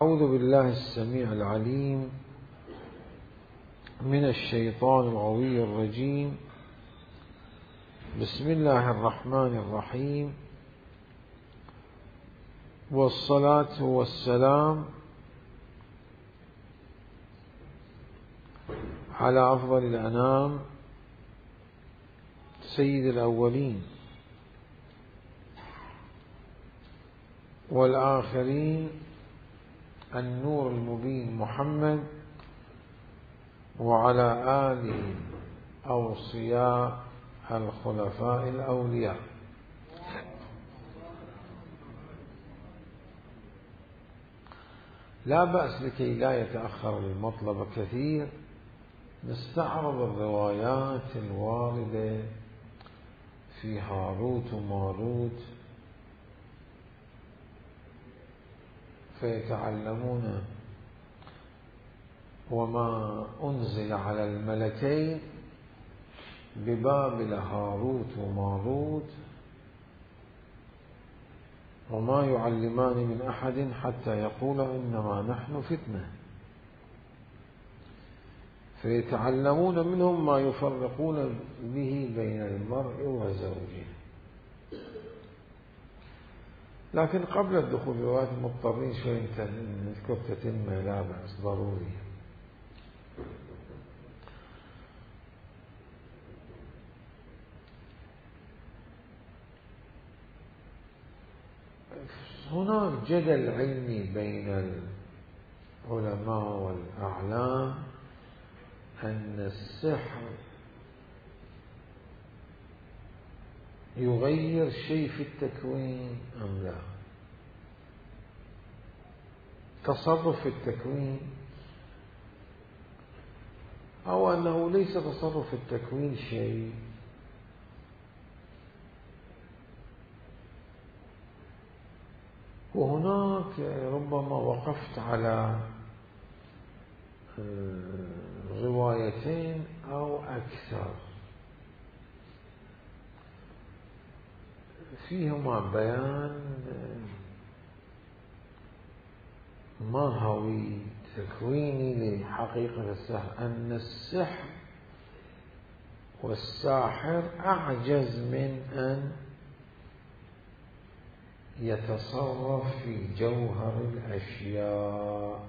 أعوذ بالله السميع العليم من الشيطان الغوي الرجيم. بسم الله الرحمن الرحيم، والصلاة والسلام على أفضل الأنام سيد الأولين والآخرين، النور المبين محمد، وعلى آله أوصياء الخلفاء الأولياء. لا بأس لكي لا يتأخر المطلب كثير نستعرض الروايات الواردة في هاروت وماروت فيتعلمون وما أنزل على الملكين ببابل هاروت وماروت، وما يعلمان من أحد حتى يقولا إنما نحن فتنة، فيتعلمون منهم ما يفرقون به بين المرء وزوجه. لكن قبل الدخول في روايات مضطرين شوي نذكر تتمة، لا بأس، ضروري. هناك جدل علمي بين العلماء والأعلام أن السحر يغير شيء في التكوين أم لا، تصرف في التكوين، أو أنه ليس تصرف في التكوين شيء وهناك ربما وقفت على روايتين أو أكثر فيهما بيان ماهوي تكويني لحقيقة السحر، أن السحر والساحر أعجز من أن يتصرف في جوهر الأشياء،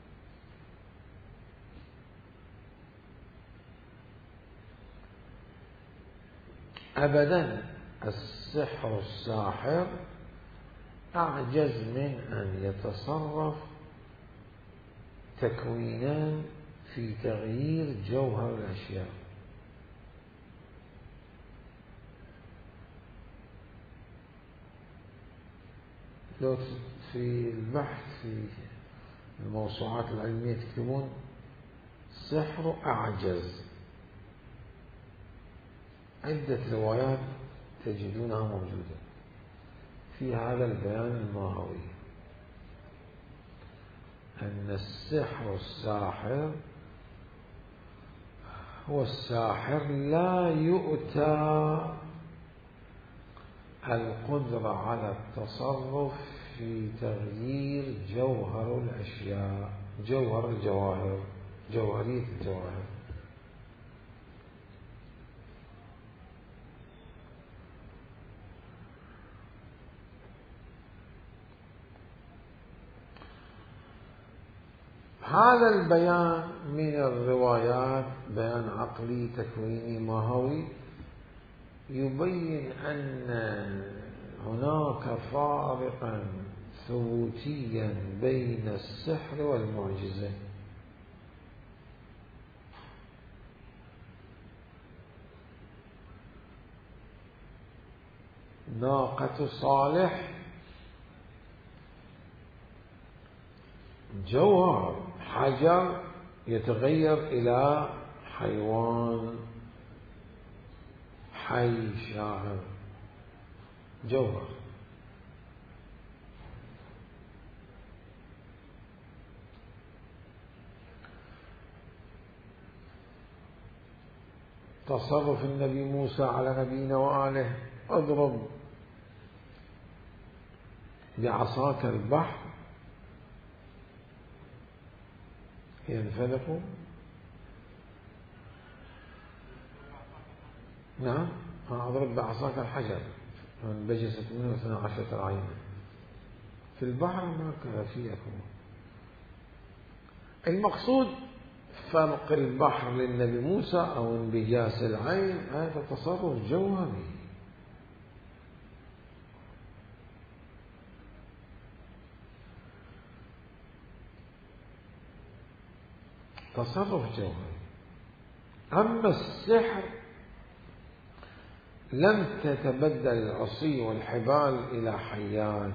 أبدا. السحر الساحر أعجز من أن يتصرف تكوينا في تغيير جوهر الأشياء. لو في البحث في الموسوعات العلمية تكتبون سحر أعجز، عدة روايات تجدونها موجودة في هذا البيان الماهوي، أن السحر الساحر هو الساحر لا يؤتى القدرة على التصرف في تغيير جوهر الأشياء، جوهر الجواهر، جوهرية الجواهر. هذا البيان من الروايات بيان عقلي تكويني ماهوي يبين أن هناك فارقا ثبوتيا بين السحر والمعجزة. ناقة صالح جوهر، حجر يتغير إلى حيوان حي شاعر، جوهر. تصرف النبي موسى على نبينا وآله، اضرب بعصاك البحر ينفلق. نعم، أضرب بعصاك الحجر فانبجست منه 12 عينا. في البحر ما كان فيه يكون. المقصود فرق البحر للنبي موسى أو انبجاس العين هذا تصرف جوهري. تصرف جوهري. أما السحر لم تتبدل العصي والحبال إلى حيات،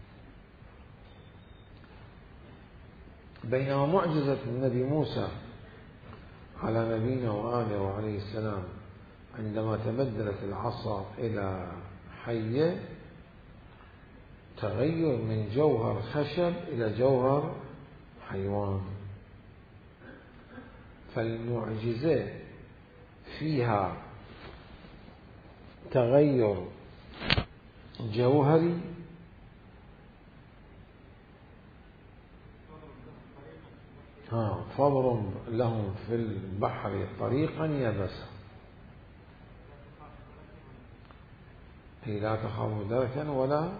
بينما معجزة النبي موسى على نبينا وآله وعليه السلام عندما تبدلت العصا إلى حية تغير من جوهر خشب إلى جوهر حيوان. فالمعجزة فيها تغير جوهري فاضرب لهم في البحر طريقا يبسا هي لا تخاف دركا ولا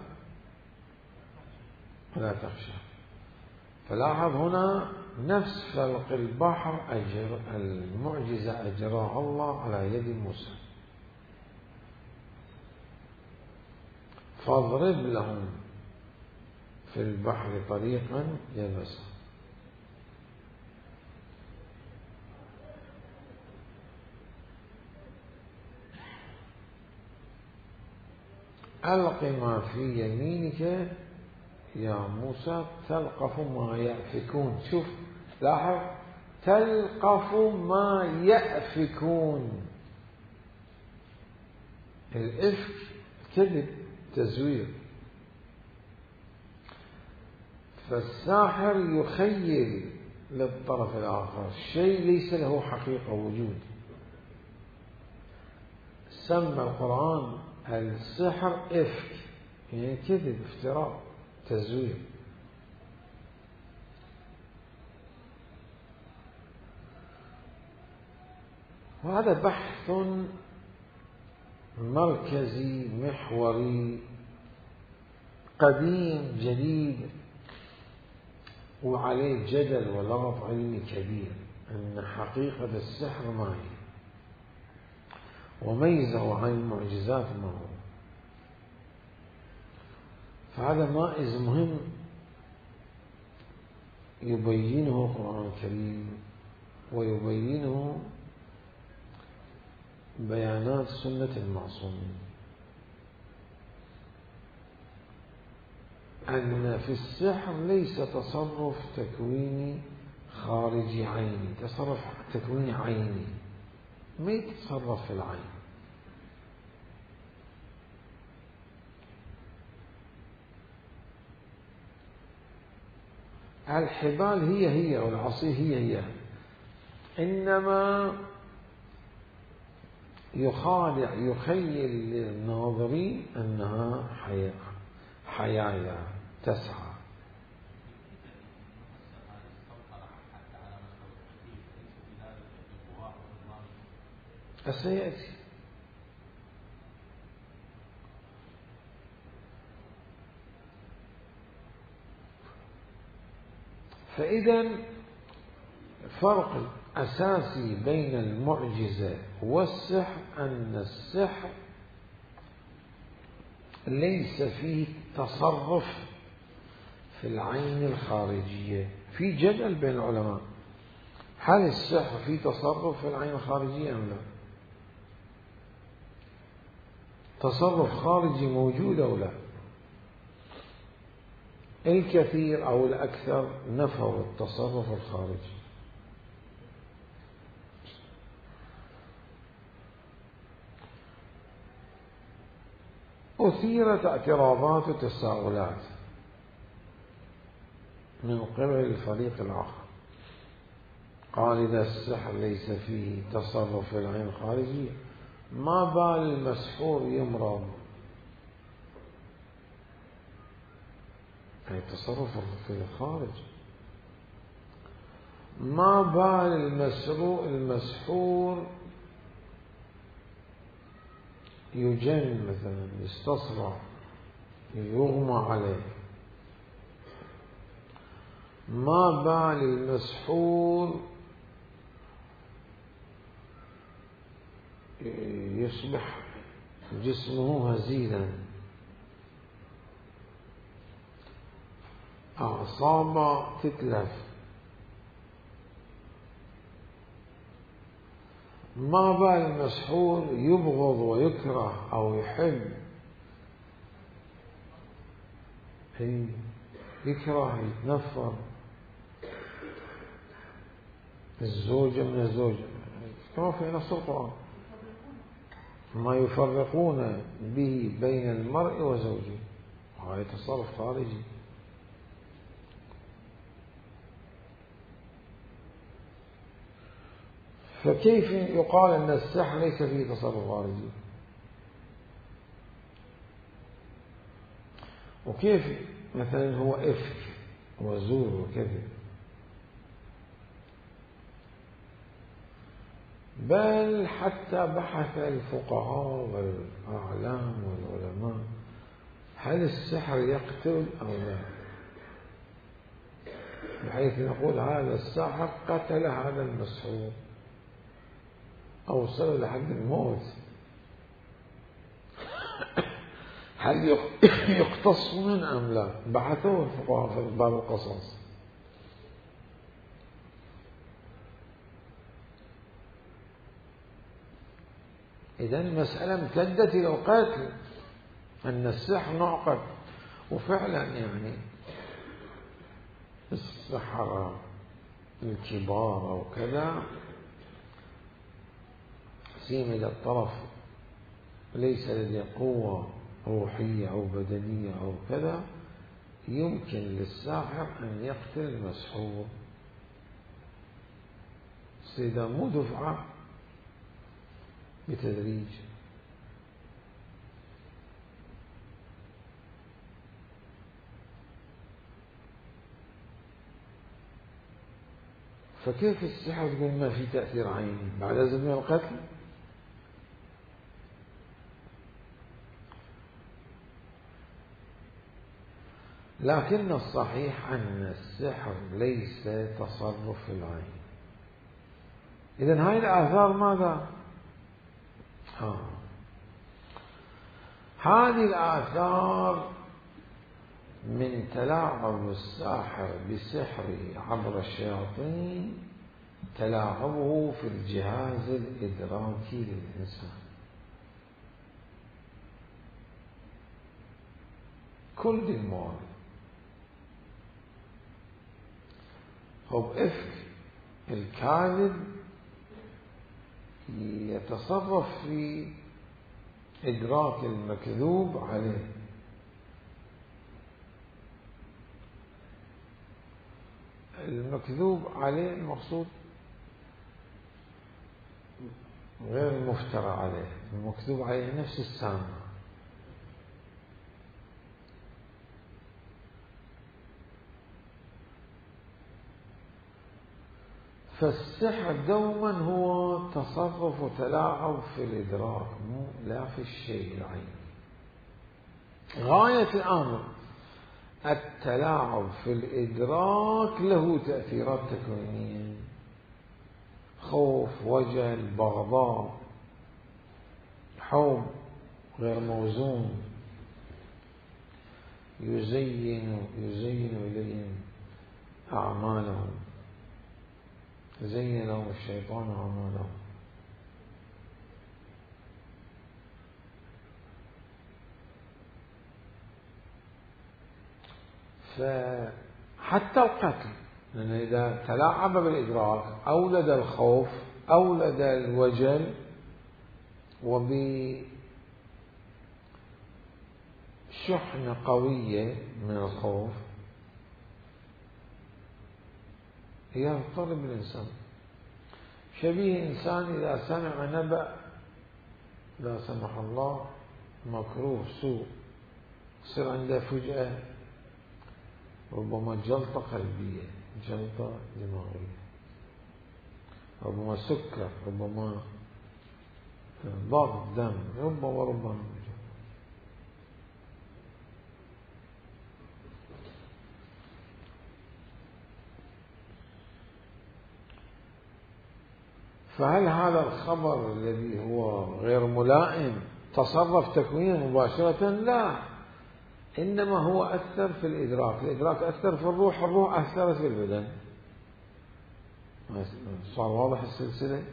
تخشى. فلاحظ هنا نفس فلق البحر المعجزة أجراها الله على يد موسى. فاضرب لهم في البحر طريقا يبسا. ألق ما في يمينك يا موسى تلقف ما يأفكون. شوف لاحظ تلقف ما يأفكون. الإفك كذب تزوير. فالساحر يخيل للطرف الآخر شيء ليس له حقيقة وجود. سمى القرآن السحر إفك يعني كذب افتراء تزوير. وهذا بحث مركزي محوري قديم جديد وعليه جدل ولغط علمي كبير أن حقيقة السحر ما هي وميزه عن المعجزات ما هو. فهذا مائز مهم يبينه القرآن الكريم ويبينه بيانات سنة المعصومين، أن في السحر ليس تصرف تكويني خارجي عيني، تصرف تكويني عيني ما يتصرف في العين. الحبال هي والعصي هي إنما يخيل للناظرين أنها حياة تسعى. سيأتي. فإذا فرق أساسي بين المعجزة والسحر أن السحر ليس فيه تصرف في العين الخارجية. في جدل بين العلماء هل السحر فيه تصرف في العين الخارجية أم لا؟ تصرف خارجي موجود أو لا؟ الكثير أو الأكثر نفوا التصرف الخارجي. أثيرت اعتراضات وتساؤلات من قبل الفريق الآخر، قال إذا السحر ليس فيه تصرف في العين الخارجية ما بال المسحور يمرض؟ أي تصرف في الخارج. ما بال المسحور يجن مثلا، يستصرع، يغمى عليه. ما بال المسحور يصبح جسمه هزيلا، أعصابه تتلف. ما بال المسحور يبغض ويكره أو يحب، يكره يتنفر الزوجة من الزوجة، كما في نص القرآن: ما يفرقون به بين المرء وزوجه. وهذا تصرف خارجي. فكيف يقال أن السحر ليس فيه تصرف خارجي؟ وكيف مثلا هو إفك وزور وكذب؟ بل حتى بحث الفقهاء والأعلام والعلماء هل السحر يقتل أو لا، بحيث نقول هذا الساحر قتل هذا المسحور أو وصل لحد الموت، هل يقتص من أم لا؟ بحثوا الفقهاء في باب القصاص. إذن المسألة امتدت إلى القتل، أن السحر نوع قتل. وفعلا يعني السحرة الكبار أو كذا سيمد الطرف ليس لديه قوة روحية أو بدنية أو كذا، يمكن للساحر أن يقتل المسحور سيدا مو دفعة، بتدريج. فكيف السحر تقول ما في تأثير عيني بعد زمن القتل؟ لكن الصحيح أن السحر ليس تصرف في العين. إذن هاي الآثار ماذا؟ هذه الآثار من تلاعب الساحر بسحره عبر الشياطين، تلاعبه في الجهاز الإدراكي للإنسان. كل دي الموارد. هو إفك الكاذب يتصرف في إدراك المكذوب عليه. المكذوب عليه المقصود غير المفترى عليه، المكذوب عليه نفس السامع. فالسحر دوما هو تصرف وتلاعب في الإدراك، لا في الشيء العيني. غاية الأمر التلاعب في الإدراك له تأثيرات تكوينية: خوف، وجل، بغضاء، حب غير موزون، يزين إليهم أعمالهم، زين لهم الشيطان أعمالهم. فحتى القتل، لأن إذا تلاعب بالإدراك أولد الخوف، أولد الوجل، وبشحنة قوية من الخوف يضطرب الإنسان. شبيه إنسان إذا سمع نبأ لا سمح الله مكروه سوء، يصير عنده فجأة ربما جلطة قلبية، جلطة دماغية، ربما سكر، ربما ضغط الدم، ربما فهل هذا الخبر الذي هو غير ملائم تصرف تكوينه مباشرة؟ لا، إنما هو أثر في الإدراك، الإدراك أثر في الروح، الروح أثرت في البدن. صار واضح السلسلة؟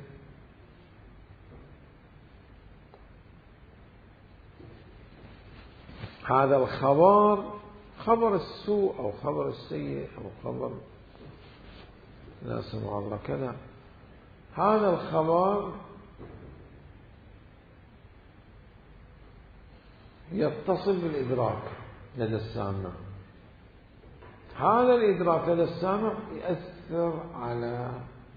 هذا الخبر، خبر السوء أو خبر السيء أو خبر لا سمع الله كذا، هذا الخبر يتصل بالإدراك لدى السامع، هذا الإدراك لدى السامع يأثر على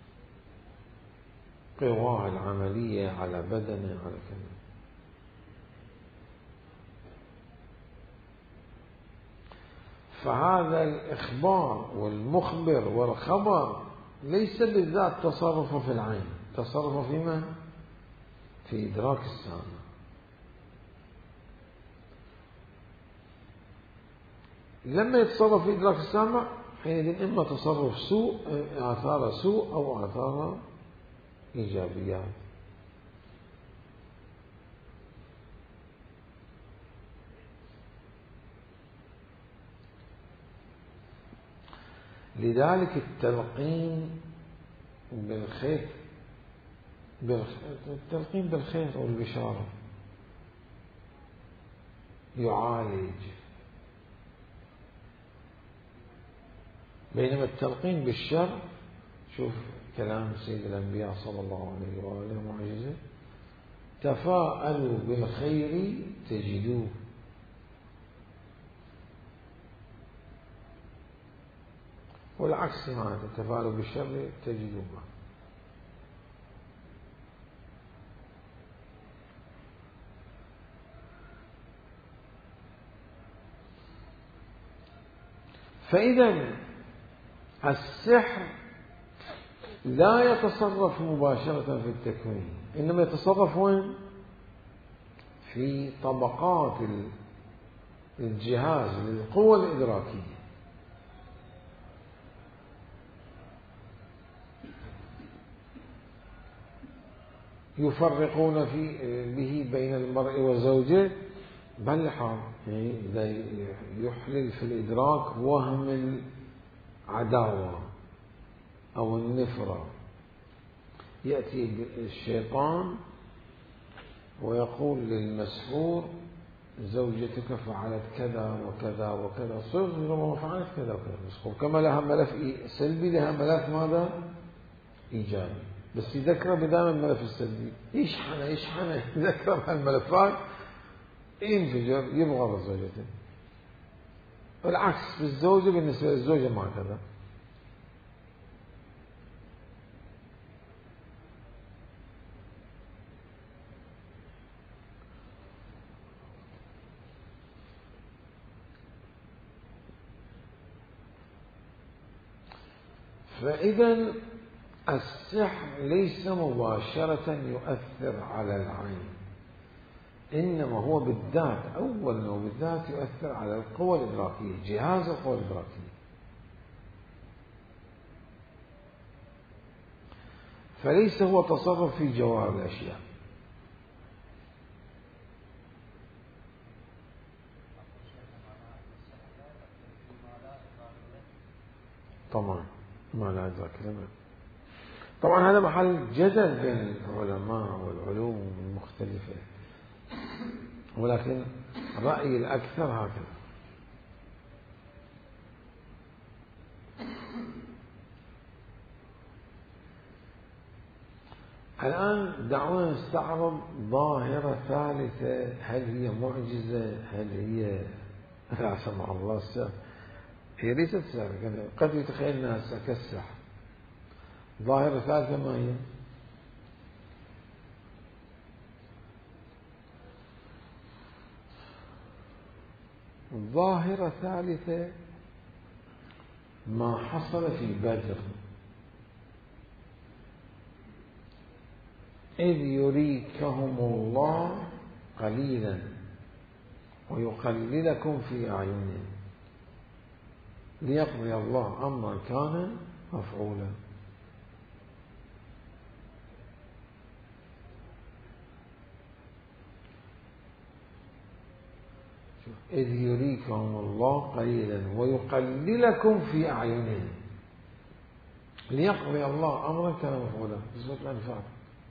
قواه العملية، على بدنه، على كذا. فهذا الإخبار والمخبر والخبر ليس بالذات تصرف في العين، تصرف فيما في إدراك السامع. لما يتصرف في إدراك السامع حينئذ إما تصرف سوء، آثار سوء، أو آثار إيجابيات. لذلك التلقين بالخير، التلقين بالخير والبشارة يعالج، بينما التلقين بالشر، شوف كلام سيد الأنبياء صلى الله عليه وآله معجزة: تفاءلوا بالخير تجدوه، والعكس هذا، تفاءلوا بالشر تجدوه. فإذا السحر لا يتصرف مباشرة في التكوين، إنما يتصرف وين؟ في طبقات الجهاز للقوة الإدراكية. يفرقون به بين المرء وزوجه، بل يعني يحلل في الإدراك وهم العداوة أو النفرة. يأتي الشيطان ويقول للمسحور: زوجتك فعلت كذا وكذا وكذا، صدق فعلت كذا وكذا. المسحور كما لها ملف سلبي لها ملف ماذا؟ إيجابي، بس يذكر بدائما الملف السلبي، يشحنه يذكر هالملفات، ينفجر، يبغض زوجته. والعكس بالزوجة، بالنسبة للزوجة ما كذا. فإذا السحر ليس مباشرة يؤثر على العين، إنما هو بالذات، أولا وبالذات يؤثر على القوى الإدراكية، جهاز القوى الإدراكية. فليس هو تصرف في جوهر الأشياء. طبعا ما لا إدراك له. طبعا هذا محل جدل بين العلماء والعلوم المختلفة، ولكن رأيي الأكثر هكذا. الآن دعونا نستعرض ظاهرة ثالثة، هل هي معجزة؟ هل هي لا سمح الله السحر؟ هي ليست سحر، قد يتخيل الناس كالسحر. ظاهرة ثالثة ما هي؟ ظاهرة ثالثة ما حصل في بدر. إذ يريكهم الله قليلا ويقللكم في أعينهم ليقضي الله أمرا كان مفعولا. إذ يريكهم الله قليلا ويقللكم في أعينهم ليقضي الله أمرا كان مفعولا في سورة الأنفال.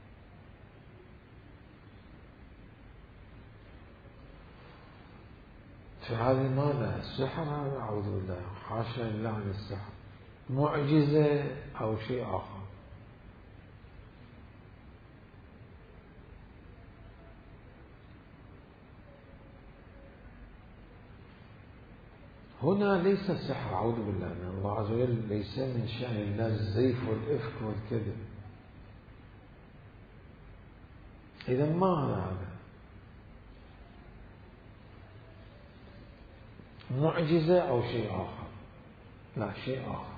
فهذه ماذا؟ السحر؟ هذا أعوذ بالله، حاشا لله عن السحر، معجزة أو شيء آخر. هنا ليس السحر، أعوذ بالله، أن الله عز وجل ليس من شأن الله الزيف والإفك والكذب. إذا ما هذا؟ معجزة أو شيء آخر؟ لا، شيء آخر.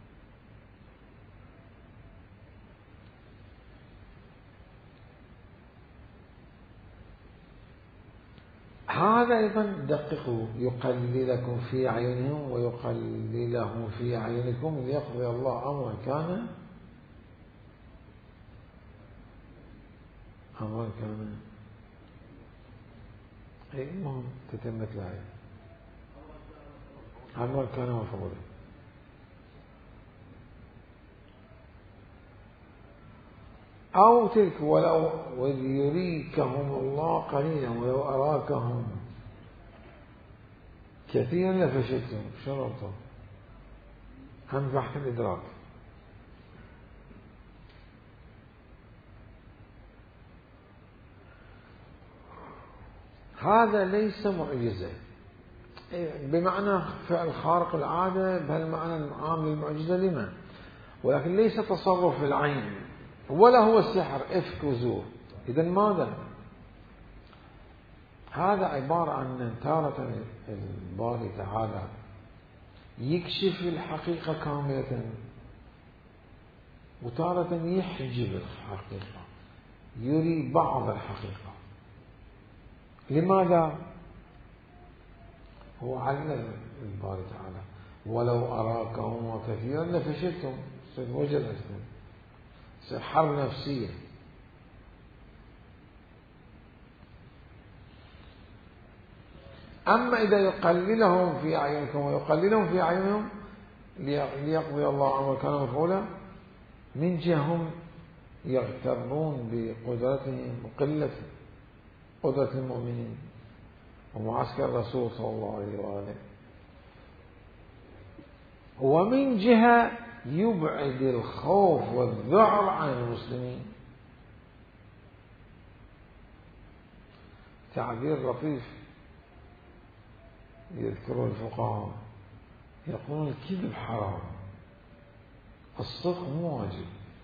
هذا أيضا دققوا، يقللكم في أعينهم ويقللهم في أعينكم ليقضي الله أمرا كان أي المهم تتمت الآية أمرا كان مفعولا. أو تلك ولو وإذ يريكهم الله قليلا ولو أراكهم كثيرا لفشلتم. شرطه هم بحث الإدراك. هذا ليس معجزة بمعنى فعل خارق العادة بهالمعنى العام للمعجزة لمن، ولكن ليس تصرف العين ولا هو السحر إفك وزور. إذن ماذا؟ هذا عبارة عن تارة الباري تعالى يكشف الحقيقة كاملة وتارة يحجب الحقيقة، يري بعض الحقيقة. لماذا؟ هو علم الباري تعالى ولو أراكهم كثيرا لفشلتم، وجدتم حرب نفسية. أما إذا يقللهم في أعينكم ويقللهم في أعينهم ليقضي الله أمرا كان مفعولا، من جهة هم يغترون بقدرتهم وقلة قدرة المؤمنين ومعسكر الرسول صلى الله عليه وآله، ومن جهة يبعد الخوف والذعر عن المسلمين. تعبير لطيف يذكره الفقهاء، يقولون الكذب حرام، الصدق مو واجب.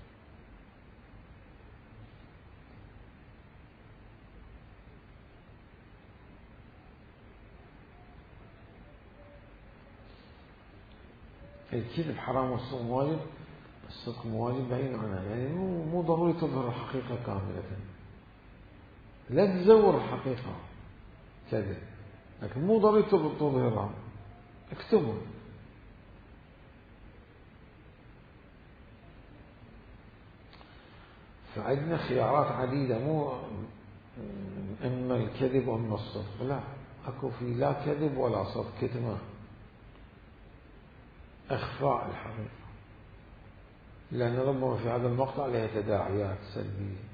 الكذب حرام والصدق مو واجب. الصدق مو واجب بعيد عنها، يعني مو ضروري تظهر الحقيقة كاملة، لا تزور الحقيقة كذب، لكن مو ضروري تظهرها، اكتبوا. فعندنا خيارات عديدة، مو إما الكذب وإما الصدق، لا، أكو في لا كذب ولا صدق، كتمان، إخفاء الحقيقة، لأن ربما في هذا المقطع لها تداعيات سلبية.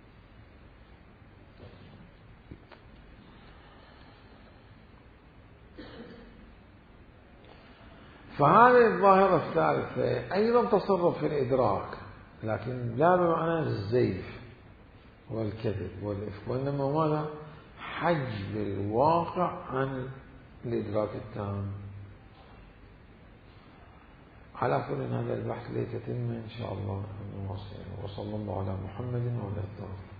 فهذه الظاهرة الثالثة أيضا تصرف في الإدراك، لكن لا بمعنى الزيف والكذب والإفك، وإنما ماذا؟ حجب الواقع عن الإدراك التام. على كل هذا البحث ليتتم إن شاء الله نواصل، وصلى الله على محمد وعلى آله.